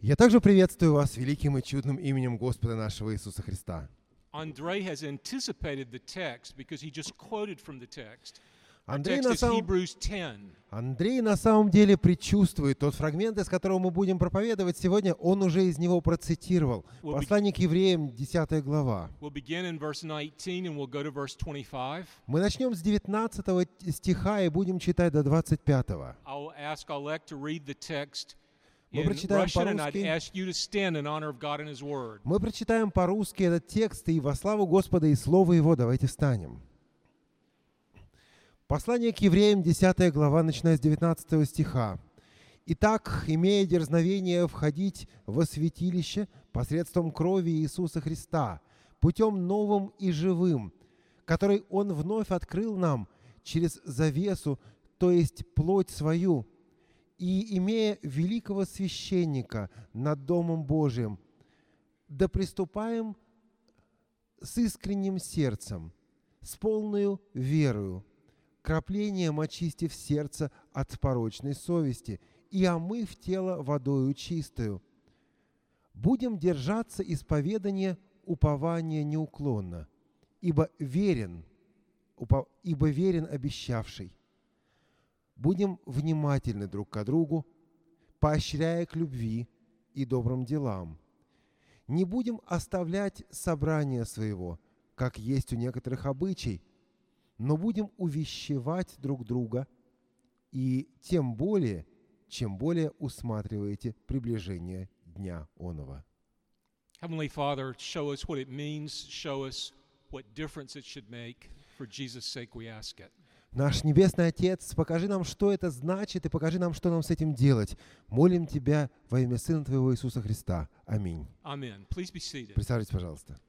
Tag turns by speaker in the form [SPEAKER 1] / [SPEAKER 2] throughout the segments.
[SPEAKER 1] Я также приветствую вас великим и чудным именем Господа нашего Иисуса Христа.
[SPEAKER 2] Andrei has anticipated the text because he just quoted from the text. Our
[SPEAKER 1] Андрей
[SPEAKER 2] text is Hebrews 10.
[SPEAKER 1] на самом деле предчувствует тот фрагмент, из которого мы будем проповедовать сегодня, он уже из него процитировал. Послание к евреям, 10 глава.
[SPEAKER 2] We'll begin in verse 19 and we'll go to verse 25.
[SPEAKER 1] Мы начнем с 19 стиха и будем читать до 25.
[SPEAKER 2] I'll ask Alec to read the text
[SPEAKER 1] Мы
[SPEAKER 2] in
[SPEAKER 1] прочитаем
[SPEAKER 2] Russian, and I'd
[SPEAKER 1] по-русски.
[SPEAKER 2] ask you to stand in honor of God and His Word.
[SPEAKER 1] Мы прочитаем по-русски этот текст, и во славу Господа и Слово Его давайте встанем. Послание к евреям, 10 глава, начиная с 19 стиха. «Итак, имея дерзновение входить во святилище посредством крови Иисуса Христа, путем новым и живым, который Он вновь открыл нам через завесу, то есть плоть свою, и имея великого священника над Домом Божиим, да приступаем с искренним сердцем, с полною верою, краплением очистив сердце от порочной совести и омыв тело водою чистою. Будем держаться исповедания упования неуклонно, ибо верен обещавший. Будем внимательны друг к другу, поощряя к любви и добрым делам. Не будем оставлять собрания своего, как есть у некоторых обычай, но будем увещевать друг друга, и тем более, чем более усматриваете приближение дня оного».
[SPEAKER 2] Heavenly Father, show us what it means, show us what difference it should make. For Jesus' sake we ask it.
[SPEAKER 1] Наш Небесный Отец, покажи нам, что это значит, и покажи нам, что нам с этим делать. Молим Тебя во имя Сына Твоего Иисуса Христа. Аминь.
[SPEAKER 2] Amen. Please be seated.
[SPEAKER 1] Присаживайтесь, пожалуйста.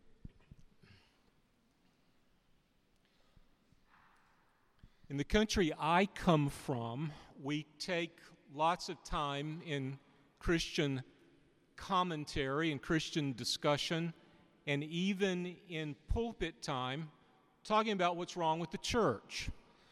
[SPEAKER 2] In the country I come from, we take lots of time in Christian commentary and Christian discussion, and even in pulpit time, talking about what's wrong with the church.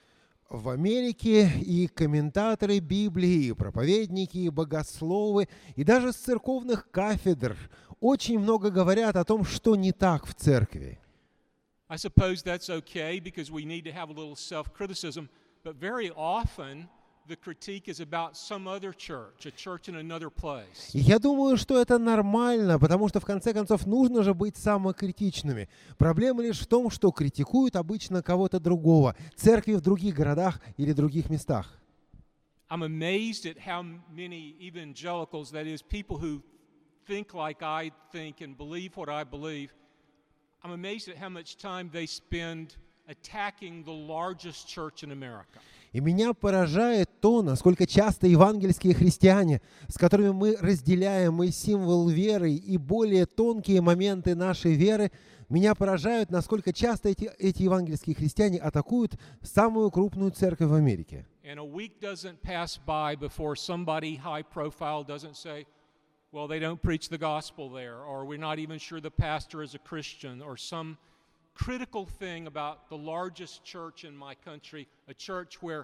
[SPEAKER 1] В Америке и комментаторы Библии, и проповедники, и богословы, и даже с церковных кафедр очень много говорят о том, что не так в церкви.
[SPEAKER 2] I suppose that's okay because we need to have a little self-criticism, but very often the critique is about some other church, a church in another place.
[SPEAKER 1] И я думаю, что это нормально, потому что в конце концов нужно же быть самокритичными. Проблема лишь в том, что критикуют обычно кого-то другого, церкви в других городах или других местах.
[SPEAKER 2] I'm amazed at how many evangelicals, that is, people who think like I think and believe what I believe, I'm amazed at how much time they spend attacking the largest church in America.
[SPEAKER 1] И меня поражает то, насколько часто евангельские христиане, с которыми мы разделяем и символ веры, и более тонкие моменты нашей веры, меня поражают, насколько часто эти евангельские христиане атакуют самую крупную церковь в Америке.
[SPEAKER 2] And a week doesn't pass by before somebody high profile doesn't say, well, they don't preach the gospel there, or we're not even sure the pastor is a Christian, or some critical thing about the largest church in my country, a church where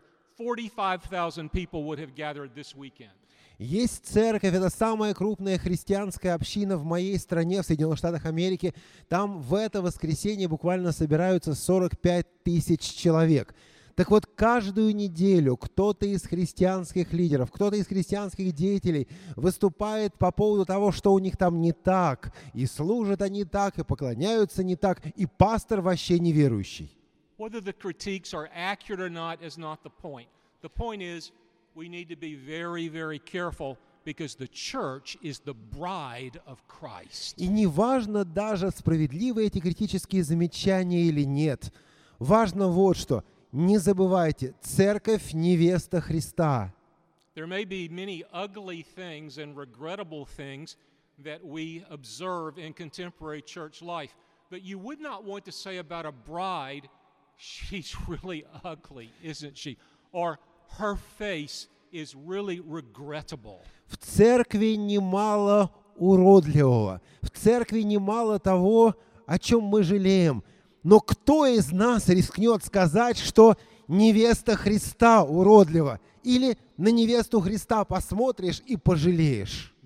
[SPEAKER 2] 45,000 people would have gathered this weekend.
[SPEAKER 1] Есть церковь, это самая крупная христианская община в моей стране, в Соединенных Штатах Америки. Там в это воскресенье буквально собираются 45 тысяч человек. Так вот, каждую неделю кто-то из христианских лидеров, кто-то из христианских деятелей выступает по поводу того, что у них там не так, и служат они так, и поклоняются не так, и пастор вообще неверующий.
[SPEAKER 2] Whether the critiques are accurate or not is not the point. The point is we need to be very, very careful because the church is the bride of Christ.
[SPEAKER 1] И не важно даже, справедливы эти критические замечания или нет. Важно вот что. Не забывайте, церковь – невеста Христа.
[SPEAKER 2] There may be many ugly things and regrettable things that we observe in contemporary church life, but you would not want to say about a bride, she's really ugly, isn't she? Or her face is really regrettable.
[SPEAKER 1] В церкви немало уродливого. В церкви немало того, о чем мы жалеем. Но кто из нас рискнет сказать, что невеста Христа уродлива? Или на невесту Христа посмотришь и пожалеешь?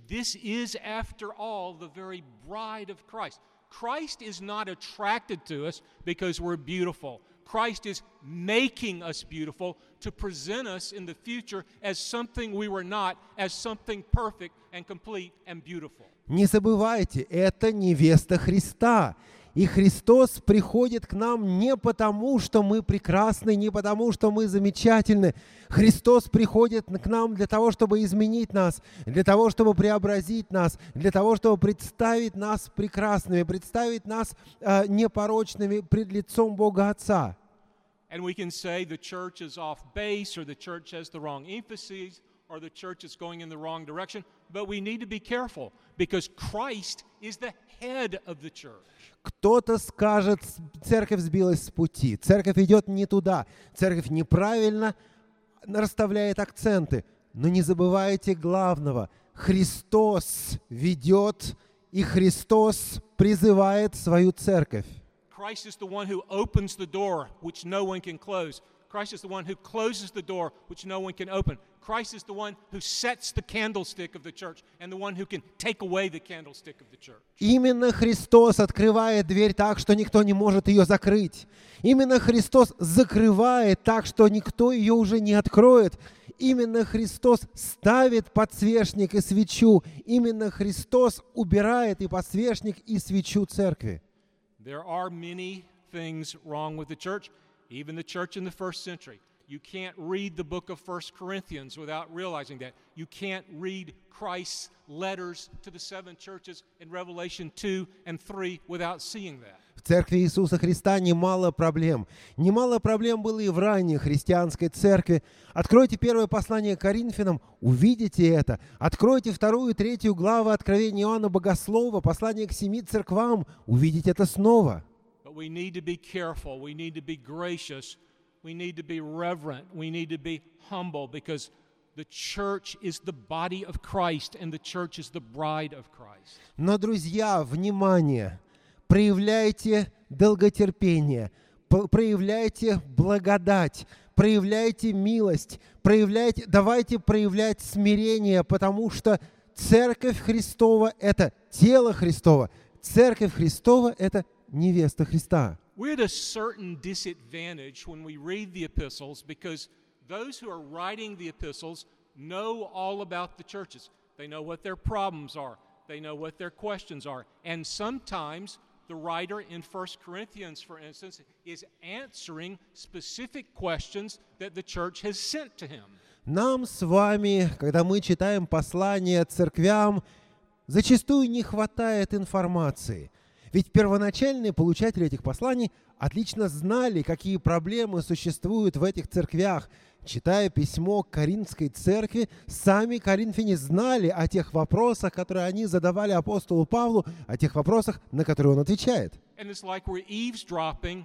[SPEAKER 2] this is, after all, the very bride of Christ. Christ is not attracted to us because we're beautiful. Christ is making us beautiful to present us in the future as something we were not, as something perfect and complete and beautiful.
[SPEAKER 1] Не забывайте, это невеста Христа. И Христос приходит к нам не потому, что мы прекрасны, не потому, что мы замечательны. Христос приходит к нам для того, чтобы изменить нас, для того, чтобы преобразить нас, для того, чтобы представить нас прекрасными, представить нас непорочными пред лицом Бога Отца.
[SPEAKER 2] And we can say the church is off base, or the church has the wrong emphases, or the church is going in the wrong direction. But we need to be careful because Christ is the head of the church.
[SPEAKER 1] Кто-то скажет, церковь сбилась с пути, церковь идет не туда, церковь неправильно расставляет акценты. Но не забывайте главного. Христос ведет, и Христос призывает свою церковь.
[SPEAKER 2] Christ is the one who opens the door which no one can close. Christ is the one who closes the door which no one can open. Christ is the one who sets the candlestick of the church and the one who can take away the candlestick of the church.
[SPEAKER 1] Именно Христос открывает дверь так, что никто не может ее закрыть. Именно Христос закрывает так, что никто ее уже не откроет. Именно Христос ставит подсвечник и свечу. Именно Христос убирает и подсвечник, и свечу церкви.
[SPEAKER 2] There are many things wrong with the church, even the church in the first century. You can't read the book of 1 Corinthians without realizing that. You can't read Christ's letters to the seven churches in Revelation 2 and 3 without seeing that.
[SPEAKER 1] В церкви Иисуса Христа немало проблем. Немало проблем было и в ранней христианской церкви. Откройте первое послание к Коринфянам, увидите это. Откройте 2 и 3 главы Откровения Иоанна Богослова, послание к 7 церквам, увидите это снова.
[SPEAKER 2] But we need to be careful. We need to be gracious. We need to be reverent. We need to be humble because the church is the body of Christ and the church is the bride of Christ.
[SPEAKER 1] Но, друзья, внимание! Проявляйте долготерпение, проявляйте благодать, проявляйте милость, давайте проявлять смирение, потому что Церковь Христова – это тело Христово, Церковь Христова – это невеста Христа.
[SPEAKER 2] We're at a certain disadvantage when we read the epistles because those who are writing the epistles know all about the churches. They know what their problems are. They know what their questions are. And sometimes the writer in 1 Corinthians, for instance, is answering specific questions that the church has sent to him.
[SPEAKER 1] Нам с вами, когда мы читаем послания церквям, зачастую не хватает информации. Ведь первоначальные получатели этих посланий отлично знали, какие проблемы существуют в этих церквях. Читая письмо к Коринфской церкви, сами коринфяне знали о тех вопросах, которые они задавали апостолу Павлу, о тех вопросах, на которые он отвечает.
[SPEAKER 2] And it's like we're eavesdropping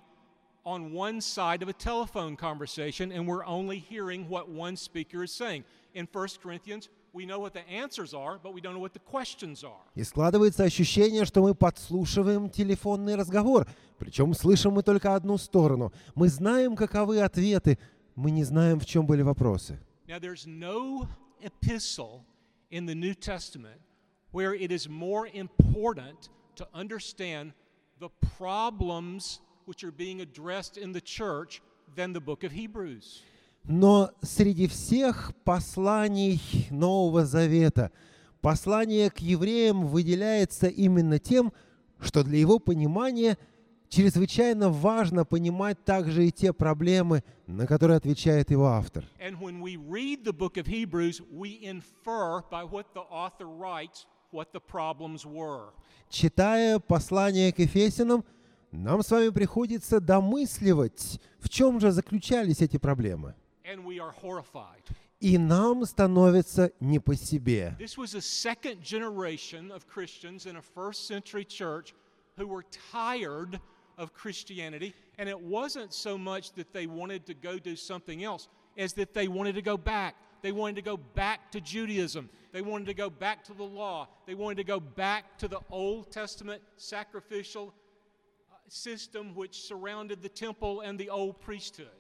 [SPEAKER 2] on one side of a telephone conversation and we're only hearing what one speaker is saying. In 1 Corinthians, we know what the answers are, but we don't know what the questions are.
[SPEAKER 1] И складывается ощущение, что мы подслушиваем телефонный разговор. Причем слышим мы только одну сторону. Мы знаем, каковы ответы, мы не знаем, в чем были вопросы.
[SPEAKER 2] Now, there's no epistle in the New Testament where it is more important to understand the problems which are being addressed in the church than the book of Hebrews.
[SPEAKER 1] Но среди всех посланий Нового Завета послание к евреям выделяется именно тем, что для его понимания чрезвычайно важно понимать также и те проблемы, на которые отвечает его автор.
[SPEAKER 2] And when we read the book of Hebrews, we infer by what the author writes what the problems were.
[SPEAKER 1] Читая послание к Ефесянам, нам с вами приходится домысливать, в чем же заключались эти проблемы.
[SPEAKER 2] And we are horrified.
[SPEAKER 1] И нам становится не по себе.
[SPEAKER 2] This was a second generation of Christians in a first century church who were tired of Christianity, and it wasn't so much that they wanted to go do something else as that they wanted to go back. They wanted to go back to Judaism. They wanted to go back to the law. They wanted to go back to the Old Testament sacrificial system which surrounded the temple and the old priesthood.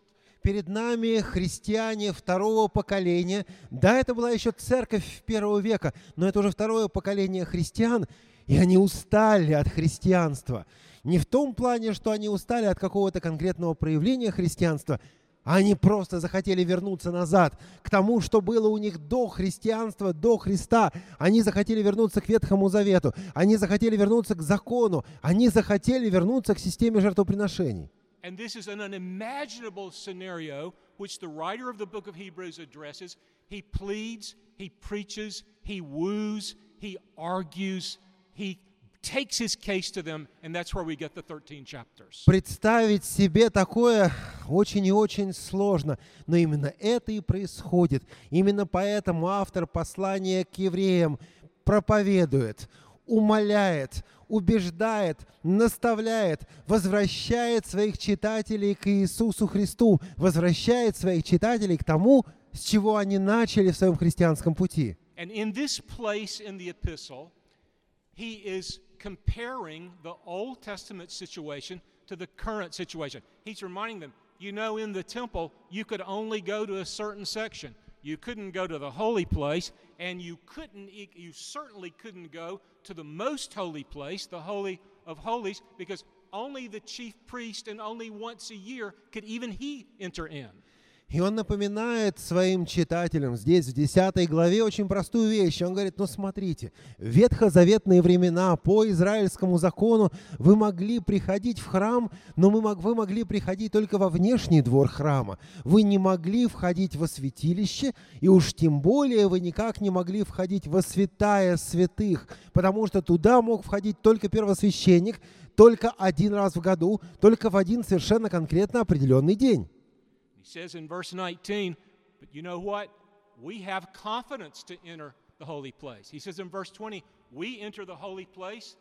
[SPEAKER 1] Перед нами христиане второго поколения. Да, это была еще церковь первого века, но это уже второе поколение христиан, и они устали от христианства. Не в том плане, что они устали от какого-то конкретного проявления христианства, а они просто захотели вернуться назад, к тому, что было у них до христианства, до Христа. Они захотели вернуться к Ветхому Завету, они захотели вернуться к закону, они захотели вернуться к системе жертвоприношений.
[SPEAKER 2] And this is an unimaginable scenario which the writer of the book of Hebrews addresses. He pleads, he preaches, he woos, he argues, he takes his case to them, and that's where we get the 13 chapters.
[SPEAKER 1] Представить себе такое очень и очень сложно, но именно это и происходит. Именно поэтому автор послания к евреям проповедует, умоляет, убеждает, наставляет, возвращает своих читателей к Иисусу Христу, возвращает своих читателей к тому, с чего они начали в своем христианском пути.
[SPEAKER 2] And in this place in the epistle, he is comparing the Old Testament situation to the current situation. He's reminding them, you know, in the temple, you could only go to a certain section. You couldn't go to the holy place, and you certainly couldn't go to the most holy place, the Holy of Holies, because only the chief priest and only once a year could even he enter in.
[SPEAKER 1] И он напоминает своим читателям здесь, в 10 главе, очень простую вещь. Он говорит, ну смотрите, в ветхозаветные времена по израильскому закону вы могли приходить в храм, но вы могли приходить только во внешний двор храма. Вы не могли входить во святилище, и уж тем более вы никак не могли входить во святая святых, потому что туда мог входить только первосвященник, только один раз в году, только в один совершенно конкретно определенный день.
[SPEAKER 2] He says in verse 19, but you know what? We have confidence to enter the holy place. He says in verse 20, we enter the holy place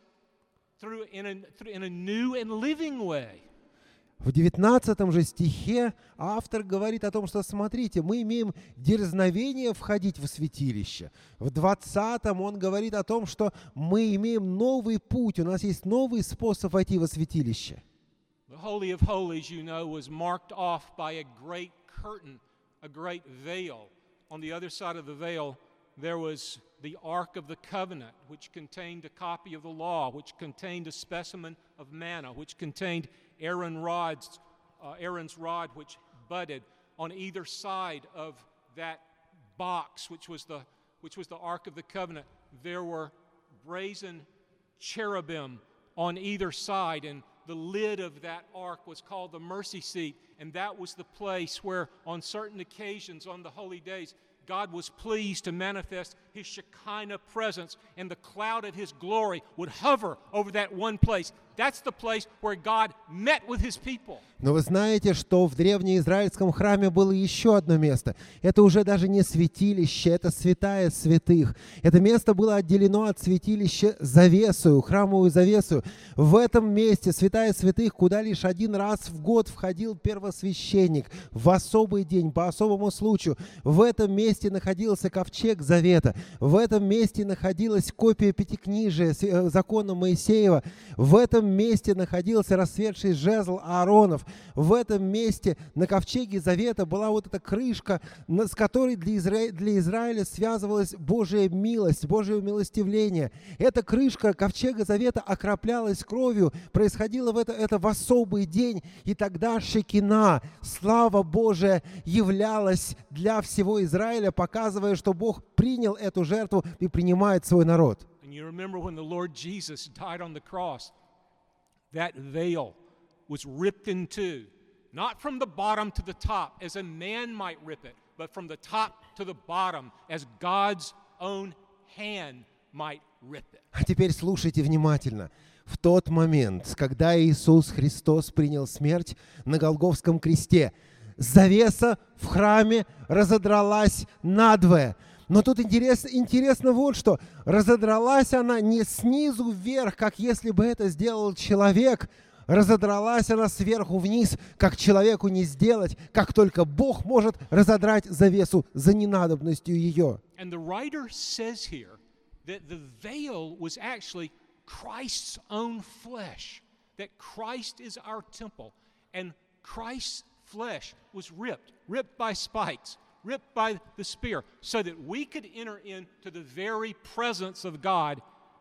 [SPEAKER 2] in a new and living way.
[SPEAKER 1] В 19 же стихе автор говорит о том, что, смотрите, мы имеем дерзновение входить в святилище. В 20 он говорит о том, что мы имеем новый путь, у нас есть новый способ войти во святилище.
[SPEAKER 2] The Holy of Holies, you know, was marked off by a great curtain, a great veil. On the other side of the veil, there was the Ark of the Covenant, which contained a copy of the law, which contained a specimen of manna, which contained Aaron's rod, which budded. On either side of that box, which was the Ark of the Covenant, there were brazen cherubim on either side, and the lid of that ark was called the mercy seat, and that was the place where on certain occasions on the holy days God was pleased to manifest His Shekinah presence, and the cloud of His glory would hover over that one place. That's the place where God met with His people.
[SPEAKER 1] Но вы знаете, что в древнеизраильском храме было еще одно место. Это уже даже не святилище, это святая святых. Это место было отделено от святилища завесою, храмовую завесою. В этом месте святая святых, куда лишь один раз в год входил первосвященник в особый день, по особому случаю. В этом месте находился ковчег завета. В этом месте находилась копия пятикнижия закона Моисеева. В этом месте находился расцветший жезл Ааронов. В этом месте на ковчеге завета была вот эта крышка, с которой для Израиля связывалась Божья милость, Божье умилостивление. Эта крышка ковчега завета окроплялась кровью, происходило это в особый день, и тогда Шекина, слава Божия, являлась для всего Израиля, показывая, что Бог принял эту жертву и принимает свой народ.
[SPEAKER 2] That veil was ripped in two, not from the bottom to the top, as a man might rip it, but from the top to the bottom, as God's own hand might rip it.
[SPEAKER 1] А теперь слушайте внимательно. В тот момент, когда Иисус Христос принял смерть на Голгофском кресте, завеса в храме разодралась надвое. Но тут интересно вот что. Разодралась она не снизу вверх, как если бы это сделал человек. Разодралась она сверху вниз, как человеку не сделать, как только Бог может разодрать завесу за ненадобностью ее.
[SPEAKER 2] And the writer says here that the veil was actually Christ's own flesh, that Christ is our temple, and Christ's flesh was ripped by spikes, ripped by the spear, so that we could enter into the very presence of God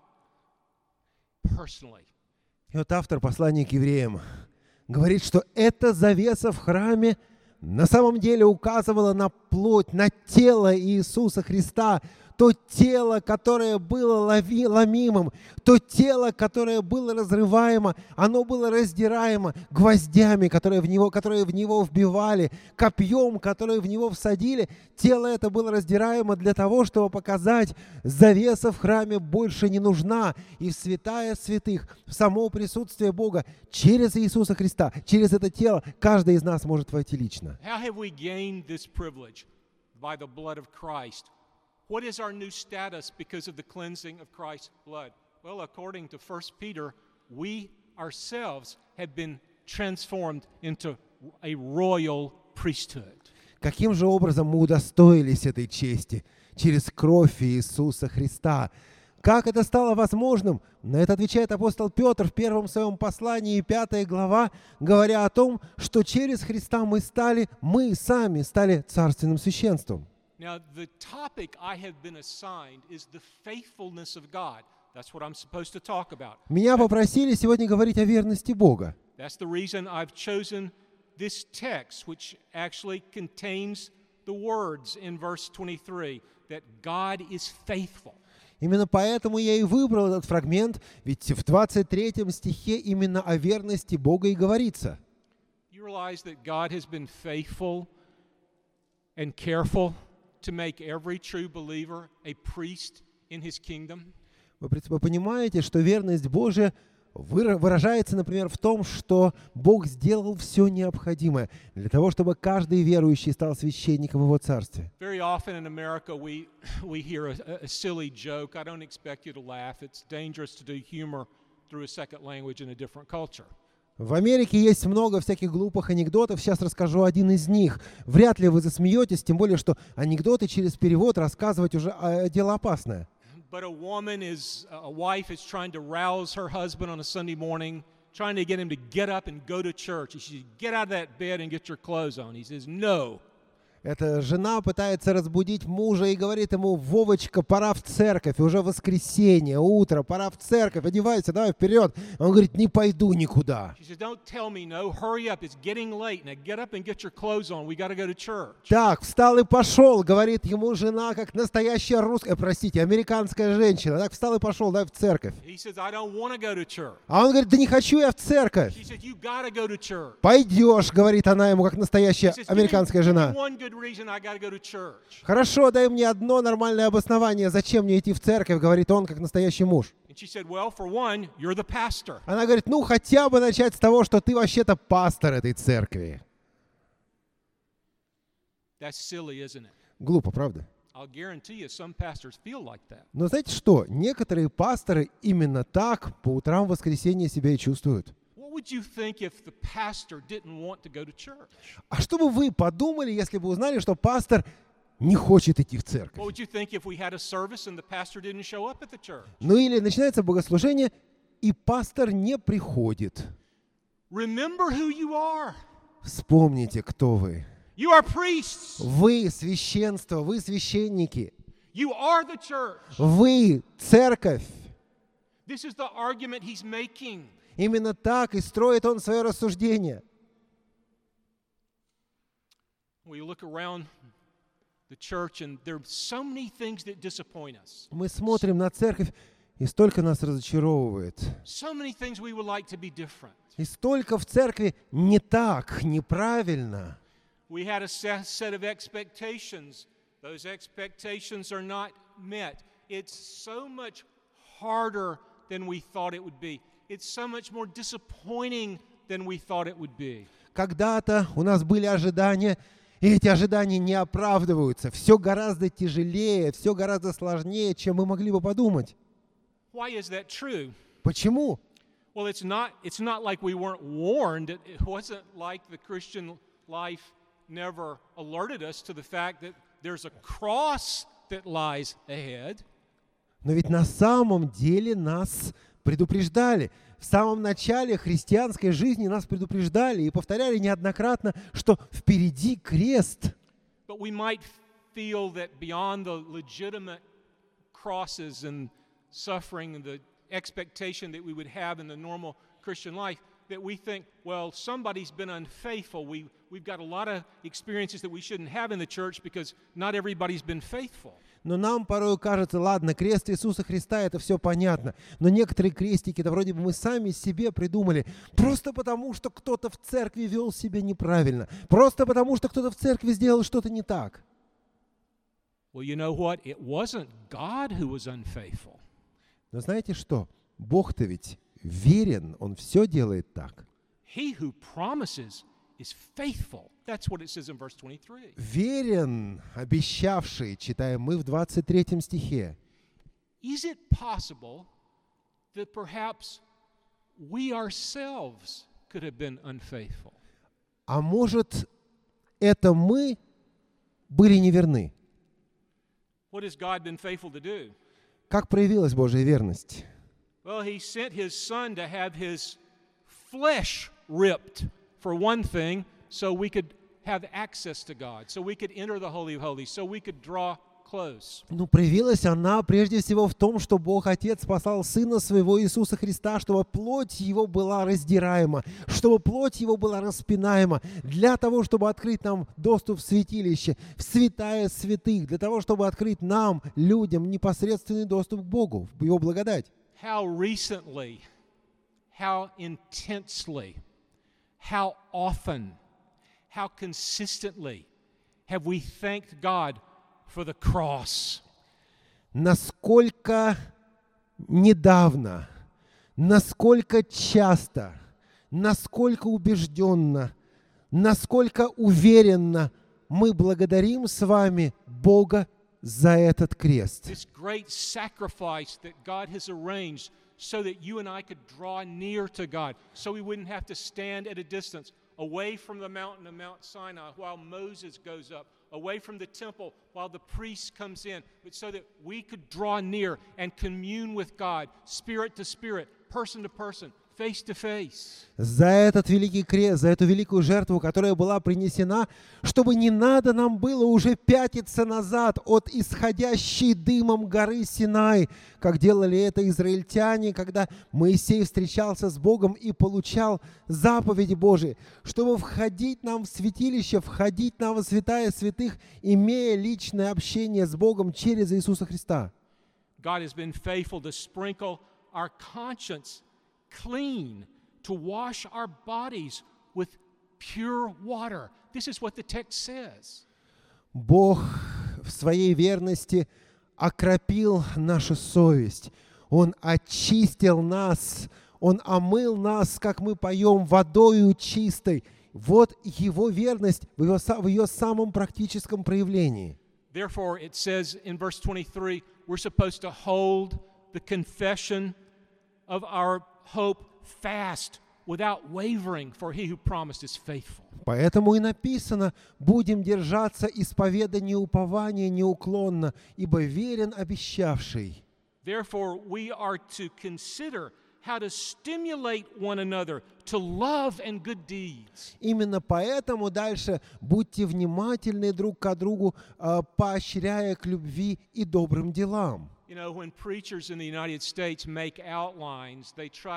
[SPEAKER 2] personally.
[SPEAKER 1] И вот автор послания к евреям говорит, что эта завеса в храме на самом деле указывала на плоть, на тело Иисуса Христа, то тело, которое было ломимым, то тело, которое было разрываемо, оно было раздираемо гвоздями, которые в него вбивали, копьем, которое в него всадили. Тело это было раздираемо для того, чтобы показать, завеса в храме больше не нужна. И в святая святых, в само присутствие Бога, через Иисуса Христа, через это тело, каждый из нас может войти лично.
[SPEAKER 2] How have we gained this privilege? By the blood of Christ. What is our new status because of the cleansing of Christ's blood? Well, according to 1 Peter, we ourselves have been transformed into a royal priesthood.
[SPEAKER 1] Каким же образом мы удостоились этой чести? Через кровь Иисуса Христа. Как это стало возможным? На это отвечает апостол Петр в первом своем послании, 5 глава, говоря о том, что через Христа мы сами стали царственным священством.
[SPEAKER 2] Now, the topic I have been assigned is the faithfulness of God. That's what I'm supposed to talk about.
[SPEAKER 1] Меня попросили сегодня говорить о верности Бога.
[SPEAKER 2] That's the reason I've chosen this text, which actually contains the words in verse 23, that God is faithful.
[SPEAKER 1] Именно поэтому я и выбрал этот фрагмент, ведь в 23 стихе именно о верности Бога и говорится.
[SPEAKER 2] You realize that God has been faithful and careful to make every true believer a priest in His kingdom?
[SPEAKER 1] Вы понимаете, что верность Божия выражается, например, в том, что Бог сделал все необходимое для того, чтобы каждый верующий стал священником в Его Царстве.
[SPEAKER 2] Very often in America we hear a silly joke. I don't expect you to laugh. It's dangerous to do humor through a second language in a different culture.
[SPEAKER 1] В Америке есть много всяких глупых анекдотов. Сейчас расскажу один из них. Вряд ли вы засмеетесь, тем более, что анекдоты через перевод рассказывать уже дело опасное.
[SPEAKER 2] But a wife is trying to rouse her husband on a Sunday morning, trying to get him to get up and go to church. She says, "Get out of that bed and get your clothes on." He says, "No."
[SPEAKER 1] Эта жена пытается разбудить мужа и говорит ему: «Вовочка, пора в церковь, уже воскресенье, утро, пора в церковь, одевайся, давай вперед». Он говорит: «Не пойду никуда». Так, встал и пошел, говорит ему жена, как настоящая американская женщина. Так, встал и пошел, давай в церковь. А он говорит: «Да не хочу я в церковь». «Пойдешь», говорит она ему, как настоящая американская жена. «Хорошо, дай мне одно нормальное обоснование, зачем мне идти в церковь», говорит он, как настоящий муж. Она говорит: «Ну, хотя бы начать с того, что ты вообще-то пастор этой церкви». Глупо, правда? Но знаете что? Некоторые пасторы именно так по утрам в воскресенье себя и чувствуют. А что бы вы подумали, если бы узнали, что пастор не хочет идти в церковь? Ну или начинается богослужение, и пастор не приходит. Вспомните, кто вы. Вы священство, вы священники. Вы церковь. Именно так и строит он свое рассуждение. Мы смотрим на церковь, и столько нас разочаровывает. И столько в церкви не так, неправильно.
[SPEAKER 2] We had a set of expectations. Those expectations are not met. It's so much harder than we thought it would be. It's so much more disappointing than we thought it would be.
[SPEAKER 1] Когда-то у нас были ожидания, и эти ожидания не оправдываются. Все гораздо тяжелее, все гораздо сложнее, чем мы могли бы подумать.
[SPEAKER 2] Why is that true?
[SPEAKER 1] Почему?
[SPEAKER 2] Well, it's not like we weren't warned. It wasn't like the Christian life never alerted us to the fact that there's a cross that lies ahead.
[SPEAKER 1] Но ведь на самом деле нас предупреждали. В самом начале христианской жизни нас предупреждали и повторяли неоднократно, что впереди крест.
[SPEAKER 2] But we might feel that beyond the legitimate crosses and suffering and the expectation that we would have in the normal Christian life, that we think, well, somebody's been unfaithful. We've got a lot of experiences that we shouldn't have in the church because not everybody's been faithful.
[SPEAKER 1] Но нам порой кажется, ладно, крест Иисуса Христа, это все понятно. Но некоторые крестики, это вроде бы мы сами себе придумали, просто потому, что кто-то в церкви вел себя неправильно, просто потому, что кто-то в церкви сделал что-то не так.
[SPEAKER 2] Well, you know what? It wasn't God who was unfaithful.
[SPEAKER 1] Но знаете что? Бог-то ведь верен, Он все делает так.
[SPEAKER 2] He who promises is faithful. That's what it says in verse 23.
[SPEAKER 1] Верен, обещавший, читаем мы в 23 стихе.
[SPEAKER 2] Is it possible that perhaps we ourselves could have been unfaithful?
[SPEAKER 1] А может, это мы были неверны?
[SPEAKER 2] What has God been faithful to do?
[SPEAKER 1] Как проявилась Божья верность?
[SPEAKER 2] Well, he sent his son to have his flesh ripped, for one thing, so we could have access to God, so we could enter the Holy of Holies, so we could draw close.
[SPEAKER 1] Ну, проявилась она прежде всего в том, что Бог Отец послал Сына Своего Иисуса Христа, чтобы плоть Его была раздираема, чтобы плоть Его была распинаема, для того, чтобы открыть нам доступ в святилище, в святая святых, для того, чтобы открыть нам, людям, непосредственный доступ к Богу, в Его благодать.
[SPEAKER 2] How recently, how intensely, how often, how consistently have we thanked God for the cross?
[SPEAKER 1] Насколько недавно, насколько часто, насколько убежденно, насколько уверенно мы благодарим с вами Бога за этот крест.
[SPEAKER 2] This great sacrifice that God has arranged so that you and I could draw near to God, so we wouldn't have to stand at a distance away from the mountain of Mount Sinai while Moses goes up, away from the temple while the priest comes in, but so that we could draw near and commune with God, spirit to spirit, person to person, face to face.
[SPEAKER 1] За этот великий крест, за эту великую жертву, которая была принесена, чтобы не надо нам было уже пятиться назад от исходящей дымом горы Синай, как делали это израильтяне, когда Моисей встречался с Богом и получал заповеди Божии, чтобы входить нам в святилище, входить нам во святая святых, имея личное общение с Богом через Иисуса Христа.
[SPEAKER 2] God has been faithful to sprinkle our conscience clean, to wash our bodies with pure water. This is what the text says.
[SPEAKER 1] Бог в своей верности окропил нашу совесть. Он очистил нас, Он омыл нас, как мы поем, водою чистой. Вот Его верность в ее самом практическом проявлении.
[SPEAKER 2] Therefore, it says in verse 23, we're supposed to hold the confession of our hope fast, without wavering, for he who promised is faithful.
[SPEAKER 1] Поэтому и написано: будем держаться исповедания упования неуклонно, ибо верен обещавший.
[SPEAKER 2] Therefore, we are to consider how to stimulate one another to love and good deeds.
[SPEAKER 1] Именно поэтому дальше будьте внимательны друг к другу, поощряя к любви и добрым делам.
[SPEAKER 2] You know, when preachers in the United States make outlines, they try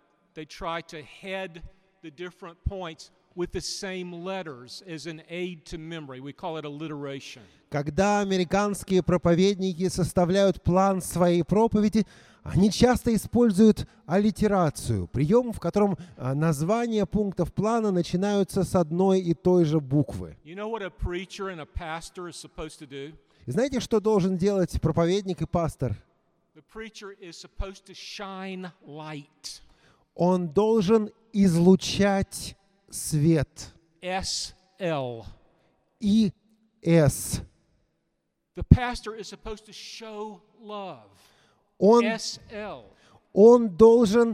[SPEAKER 2] to head the different points with the same letters as an aid to memory. We call it alliteration.
[SPEAKER 1] Когда американские проповедники составляют план своей проповеди, они часто используют аллитерацию, прием, в котором названия пунктов плана начинаются с одной и той же буквы.
[SPEAKER 2] You know what a preacher and a pastor is supposed to do?
[SPEAKER 1] И знаете, что должен делать проповедник и пастор?
[SPEAKER 2] The preacher is supposed to shine light.
[SPEAKER 1] Он должен излучать свет.
[SPEAKER 2] S-L.
[SPEAKER 1] И S.
[SPEAKER 2] The pastor is supposed to show love.
[SPEAKER 1] Он должен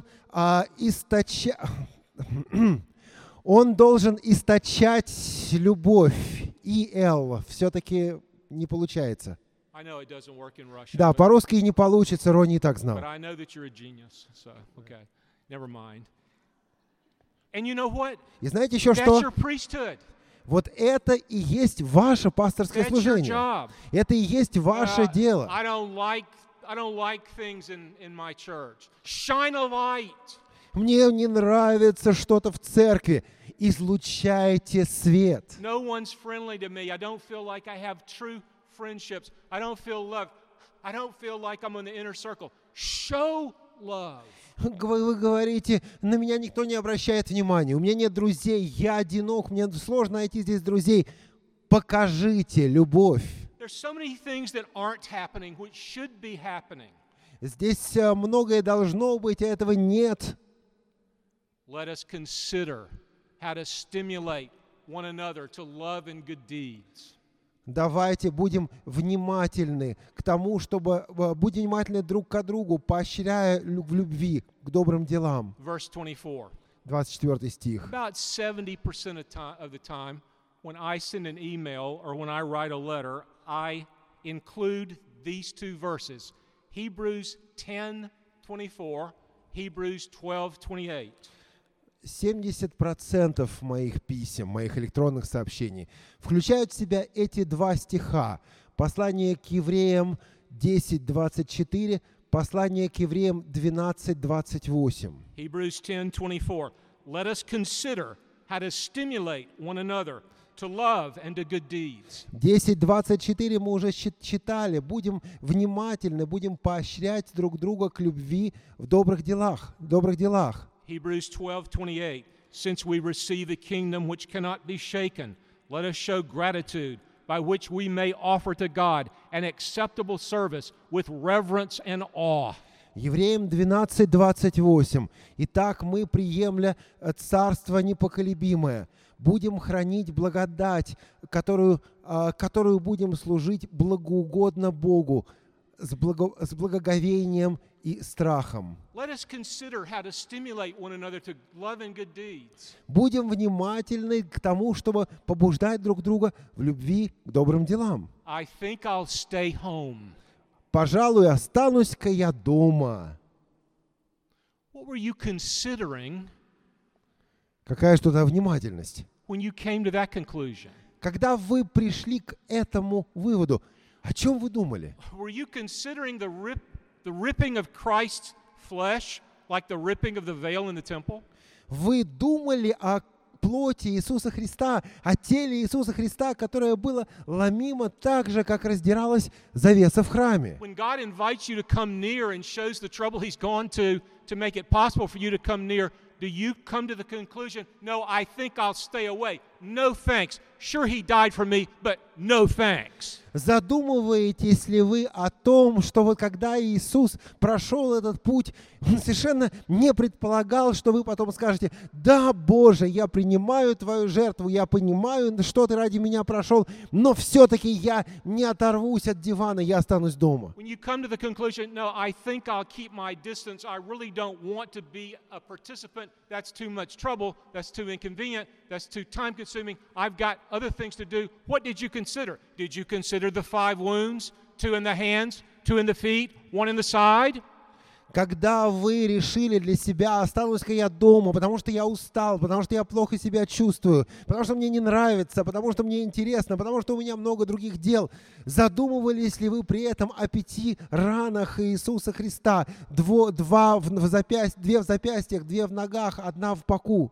[SPEAKER 1] источать любовь. И L. Все-таки не получается.
[SPEAKER 2] I know it doesn't work in Russian,
[SPEAKER 1] Да,
[SPEAKER 2] but
[SPEAKER 1] по-русски не получится, Ронни и так знал.
[SPEAKER 2] I know that you're a genius, so okay, never mind. And you know what?
[SPEAKER 1] И знаете еще
[SPEAKER 2] That's
[SPEAKER 1] что?
[SPEAKER 2] your priesthood.
[SPEAKER 1] Вот это и есть ваше пасторское
[SPEAKER 2] That's your
[SPEAKER 1] служение.
[SPEAKER 2] job.
[SPEAKER 1] Это и есть ваше дело.
[SPEAKER 2] I don't like things in my church. Shine a light.
[SPEAKER 1] Мне не нравится что-то в церкви. Излучайте свет.
[SPEAKER 2] No one's friendly to me. I don't feel like I have true friendships. I don't feel loved. I don't feel like I'm in the inner circle. Show love.
[SPEAKER 1] Вы говорите, на меня никто не обращает внимания, у меня нет друзей, я одинок, мне сложно найти здесь друзей. Покажите любовь.
[SPEAKER 2] There's so many things that aren't happening which should be happening.
[SPEAKER 1] Здесь многое должно быть, а этого нет.
[SPEAKER 2] Let us consider how to stimulate one another to love and good deeds.
[SPEAKER 1] Давайте будем внимательны к тому, чтобы будем внимательны друг к другу, поощряя в любви к добрым делам.
[SPEAKER 2] Verse 24.
[SPEAKER 1] 24 стих.
[SPEAKER 2] About 70% of the time, when I send an email or when I write a letter, I include these two verses. Hebrews 10:24, Hebrews 12:28.
[SPEAKER 1] 70% моих писем, моих электронных сообщений включают в себя эти два стиха. Послание к евреям 10:24, послание к евреям 12:28.
[SPEAKER 2] Hebrews 10:24. Let us consider how to stimulate one another to love and to good deeds.
[SPEAKER 1] 10:24 мы уже читали. Будем внимательны, будем поощрять друг друга к любви в добрых делах.
[SPEAKER 2] Hebrews 12:28. Since we receive a kingdom which cannot be shaken, let us show gratitude by which we may offer to God an acceptable service with reverence and awe.
[SPEAKER 1] Евреям 12:28. Итак, мы, приемля царство непоколебимое, будем хранить благодать, которую будем служить благоугодно Богу с благоговением и страхом.
[SPEAKER 2] Let us consider how to stimulate one another to love and good deeds.
[SPEAKER 1] Будем внимательны к тому, чтобы побуждать друг друга в любви к добрым делам.
[SPEAKER 2] I think I'll stay home.
[SPEAKER 1] Пожалуй, останусь-ка я дома.
[SPEAKER 2] What were you considering
[SPEAKER 1] Какая же туда внимательность?
[SPEAKER 2] when you came to that conclusion?
[SPEAKER 1] Когда вы пришли к этому выводу, о чем вы думали?
[SPEAKER 2] Were you considering the ripping of Christ's flesh like the ripping of the veil in the temple?
[SPEAKER 1] Вы думали о плоти Иисуса Христа, о теле Иисуса Христа, которое было ломимо так же, как раздиралась завеса в храме?
[SPEAKER 2] When God invites you to come near and shows the trouble He's gone to make it possible for you to come near, do you come to the conclusion, no, I think I'll stay away. No thanks. Sure, He died for me, but no thanks.
[SPEAKER 1] Задумываетесь ли вы о том, что вот когда Иисус прошел этот путь, Он совершенно не предполагал, что вы потом скажете: «Да, Боже, я принимаю Твою жертву, я понимаю, что Ты ради меня прошел, но все-таки я не оторвусь от дивана, я останусь дома».
[SPEAKER 2] When you come to the conclusion, no, I think I'll keep my distance. I really don't want to be a participant. That's too much trouble. That's too inconvenient. That's too time-consuming. I've got other things to do. What did you consider? Did you consider the 5 wounds? 2 in the hands, 2 in the feet, 1 in the side?
[SPEAKER 1] Когда вы решили для себя: останусь-ка я дома, потому что я устал, потому что я плохо себя чувствую, потому что мне не нравится, потому что мне интересно, потому что у меня много других дел, задумывались ли вы при этом о 5 ранах Иисуса Христа? 2 в запястьях, 2 в ногах, 1 в боку.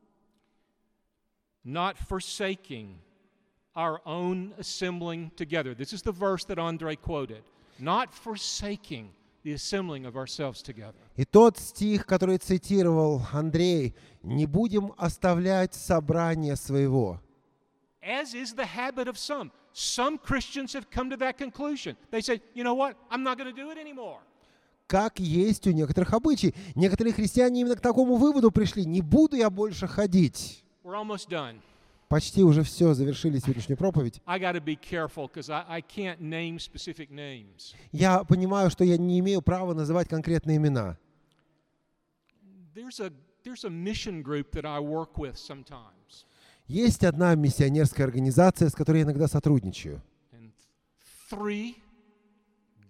[SPEAKER 2] Not forsaking our own assembling together. This is the verse that Andre quoted. Not forsaking the assembling of ourselves together.
[SPEAKER 1] И тот стих, который цитировал Андрей: «Не будем оставлять собрание своего».
[SPEAKER 2] As is the habit of some. Some Christians have come to that conclusion. They say, you know what? I'm not going to do it anymore.
[SPEAKER 1] Как есть у некоторых обычай. Некоторые христиане именно к такому выводу пришли: не буду я больше ходить.
[SPEAKER 2] We're almost done.
[SPEAKER 1] Почти уже все, завершили сегодняшнюю проповедь.
[SPEAKER 2] I got to be careful because I can't name specific names.
[SPEAKER 1] Я понимаю, что я не имею права называть конкретные имена.
[SPEAKER 2] There's a mission group that I work with sometimes.
[SPEAKER 1] Есть одна миссионерская организация, с которой я иногда сотрудничаю.
[SPEAKER 2] And 3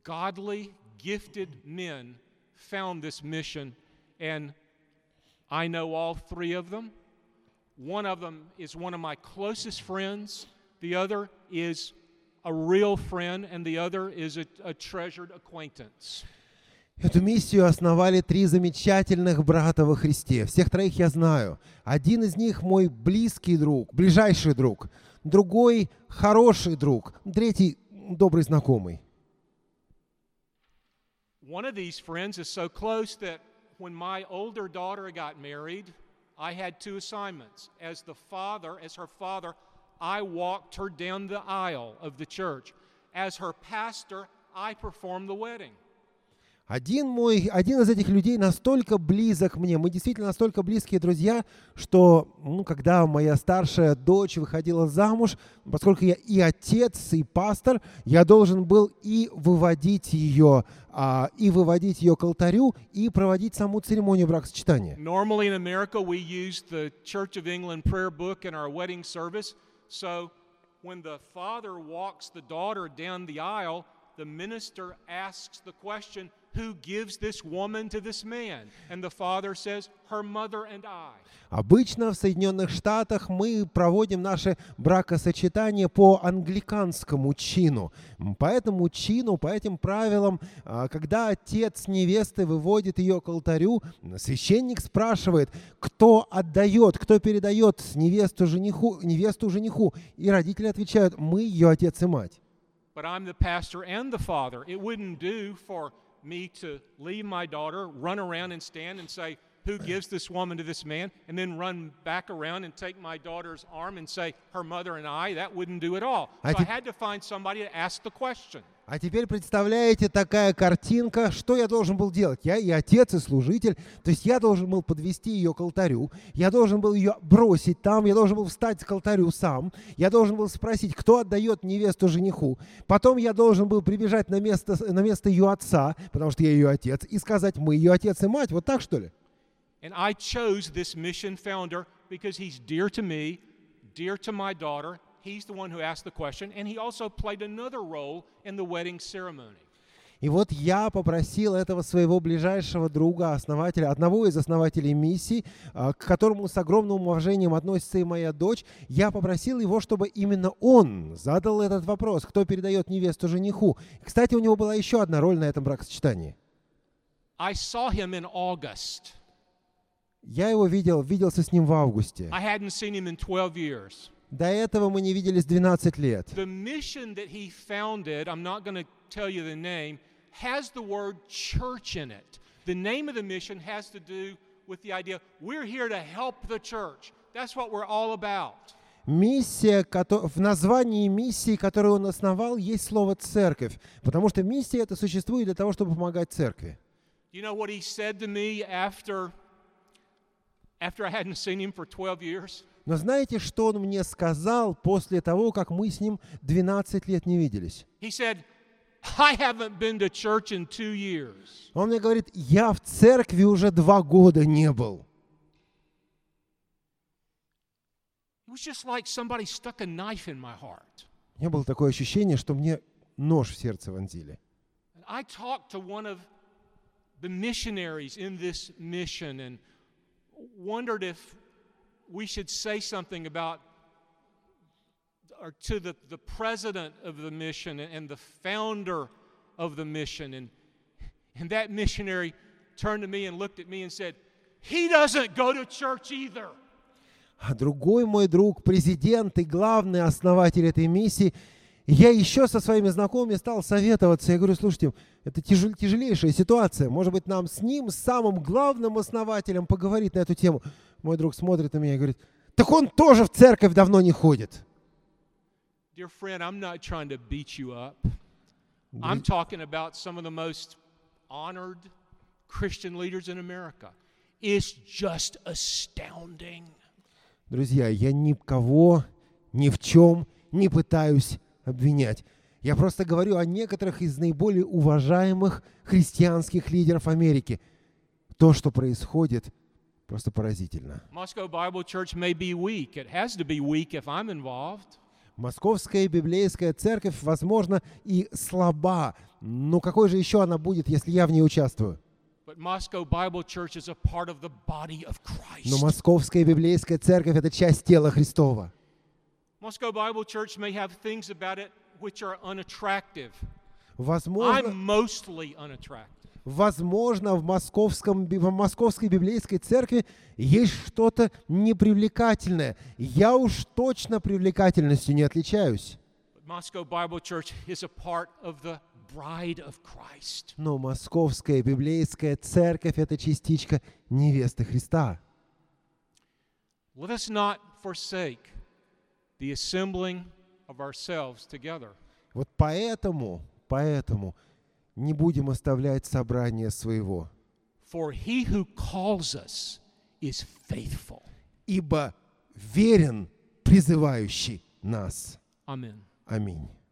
[SPEAKER 2] godly, gifted men found this mission, and I know all three of them. One of them is one of my closest friends. The other is a real friend, and the other is a treasured acquaintance.
[SPEAKER 1] Эту миссию основали три замечательных брата во Христе. Всех троих я знаю. Один из них мой близкий друг, ближайший друг. Другой хороший друг. Третий добрый знакомый.
[SPEAKER 2] One of these friends is so close that when my older daughter got married, I had two assignments. As her father, I walked her down the aisle of the church. As her pastor, I performed the wedding.
[SPEAKER 1] Один из этих людей настолько близок мне, мы действительно настолько близкие друзья, что когда моя старшая дочь выходила замуж, поскольку я и отец, и пастор, я должен был и выводить ее к алтарю, и проводить саму церемонию бракосочетания.
[SPEAKER 2] Normally in America we use the Church of England prayer book in our wedding service. So when the father walks the daughter down the aisle, the minister asks the question, who gives this woman to this man? And the father says, her mother and I.
[SPEAKER 1] Обычно в Соединенных Штатах мы проводим наше бракосочетание по англиканскому чину. По этому чину, по этим правилам, когда отец невесты выводит ее к алтарю, священник спрашивает, кто отдает, кто передает невесту жениху. И родители отвечают, мы ее отец и мать.
[SPEAKER 2] But I'm the pastor and the father. It wouldn't do for me to leave my daughter, run around and stand and say, who gives this woman to this man, and then run back around and take my daughter's arm and say, her mother and I. That wouldn't do at all. So I had to find somebody to ask the question.
[SPEAKER 1] А теперь представляете, такая картинка, что я должен был делать? Я и отец, и служитель. То есть я должен был подвести ее к алтарю, я должен был ее бросить там, я должен был встать к алтарю сам, я должен был спросить, кто отдает невесту жениху. Потом я должен был прибежать на место ее отца, потому что я ее отец, и сказать, мы ее отец и мать. Вот так, что ли?
[SPEAKER 2] And I chose this mission founder because he's dear to me, dear to my daughter. He's the one who asked the question, and he also played another role in the wedding ceremony.
[SPEAKER 1] И вот я попросил этого своего ближайшего друга, основателя, одного из основателей миссии, к которому с огромным уважением относится и моя дочь, я попросил его, чтобы именно он задал этот вопрос, кто передает невесту жениху. Кстати, у него была еще одна роль на этом бракосочетании.
[SPEAKER 2] I saw him in August.
[SPEAKER 1] Я его виделся с ним в августе.
[SPEAKER 2] I hadn't seen him in 12 years.
[SPEAKER 1] До этого мы не виделись 12 лет.
[SPEAKER 2] The mission that he founded, I'm not going to tell you the name, has the word church in it. The name of the mission has to do with the idea we're here to help the church. That's what we're all about.
[SPEAKER 1] Миссия, в названии миссии, которую он основал, есть слово «церковь», потому что миссия это существует для того, чтобы помогать церкви.
[SPEAKER 2] You know what he said to me after I hadn't seen him for 12 years?
[SPEAKER 1] Но знаете, что он мне сказал после того, как мы с ним 12 лет не виделись?
[SPEAKER 2] He said, I haven't been to church in 2 years.
[SPEAKER 1] Он мне говорит, я в церкви уже 2 года не был.
[SPEAKER 2] It was just like somebody stuck a knife in my heart.
[SPEAKER 1] У меня было такое ощущение, что мне нож в сердце вонзили.
[SPEAKER 2] I talked to one of the missionaries in this mission and wondered if we should say something about, or to the president of the mission and the founder of the mission. And that missionary turned to me and looked at me and said, he doesn't go to church either.
[SPEAKER 1] А другой мой друг, президент и главный основатель этой миссии, я еще со своими знакомыми стал советоваться. Я говорю, слушайте, это тяжелейшая ситуация. Может быть, нам с ним, с самым главным основателем, поговорить на эту тему. Мой друг смотрит на меня и говорит, так он тоже в церковь давно не ходит.
[SPEAKER 2] Dear friend, I'm not trying to beat you up. I'm talking about some of the most honored Christian leaders in America. It's just astounding.
[SPEAKER 1] Друзья, я никого ни в чем не пытаюсь обвинять. Я просто говорю о некоторых из наиболее уважаемых христианских лидеров Америки. То, что происходит, просто поразительно.
[SPEAKER 2] Moscow Bible Church may be weak. It has to be weak if I'm involved.
[SPEAKER 1] Московская библейская церковь, возможно, и слаба. Но какой же еще она будет, если я в ней участвую?
[SPEAKER 2] But Moscow Bible Church is a part of the body of
[SPEAKER 1] Но
[SPEAKER 2] Christ.
[SPEAKER 1] Московская библейская церковь – это часть тела Христова.
[SPEAKER 2] Moscow Bible Church may have things about it which are unattractive.
[SPEAKER 1] Возможно,
[SPEAKER 2] I'm mostly unattractive.
[SPEAKER 1] возможно, в Московской библейской церкви есть что-то непривлекательное. Я уж точно привлекательностью не отличаюсь.
[SPEAKER 2] But Moscow Bible Church is a part of the bride of Christ.
[SPEAKER 1] Но Московская библейская церковь – это частичка невесты Христа.
[SPEAKER 2] Let us not forsake the assembling of ourselves together.
[SPEAKER 1] Вот поэтому не будем оставлять собрание своего.
[SPEAKER 2] For he who calls us is faithful.
[SPEAKER 1] Ибо верен призывающий нас.
[SPEAKER 2] Amen.
[SPEAKER 1] Аминь.